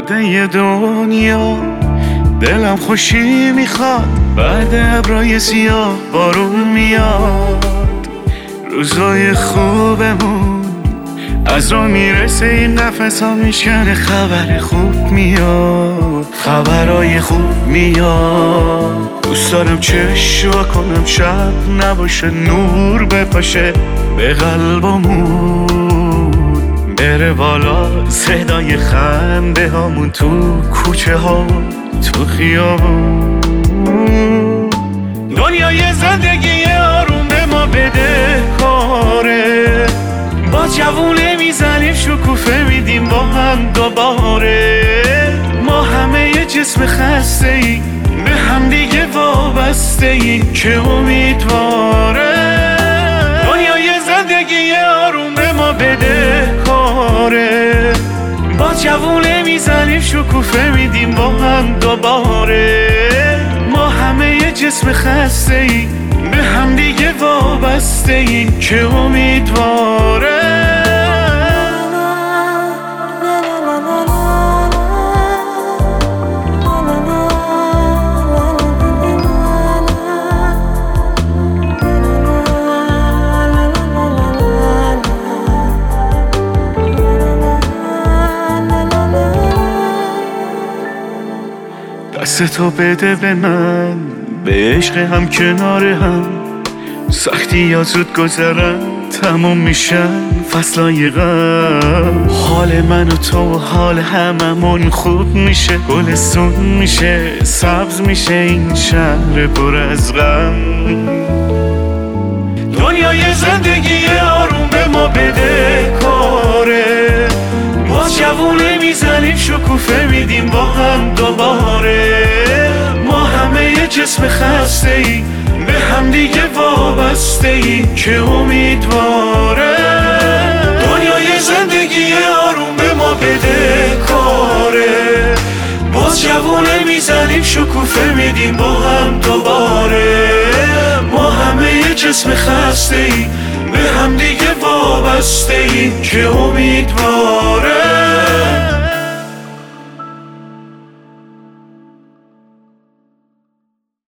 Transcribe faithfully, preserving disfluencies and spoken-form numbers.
بعد دنیا دلم خوشی میخواد، بعد ابرای سیاه بارون میاد. روزای خوبمون از رو میرسه، این نفس ها میشکنه، خبر خوب میاد، خبرای خوب میاد. دوست دارم چشم کنم شب نباشه، نور بپاشه به قلبمون، بره بالا صدای خنده هامون تو کوچه ها تو خیابون. دنیای زندگی آروم به ما بده کاره، با جوونه میزنیم شکوفه میدیم با هم دوباره. ما همه یه جسم خسته ایم، به هم دیگه وابسته ایم که امیدواره. دنیای زندگی آروم به ما بده کاره، با جوونه میزنیم شکوفه میدیم با هم دوباره. ما همه یه جسم خسته ایم، به هم دیگه وابسته ایم که امیدواره. دستتو بده به من، به عشق هم کنار هم، سختی یا زود گذرن تموم میشن فصلای غم. حال من و تو و حال هممون خوب میشه، گلستون میشه، سبز میشه این شهر پر از غم. دنیای زندگی آروم به ما بده کاره، با جوونه میزنیم شکوفه میدیم با هم دوباره. ما همه یه جسم خسته ایم، به هم دیگه وابسته ایم که امیدواره. دنیای زندگی آروم به ما بده کاره، باز جوونه میزنیم شکوفه میدیم با هم دوباره. ما همه یه جسم خسته ایم، به هم دیگه وابسته ایم که امیدواره.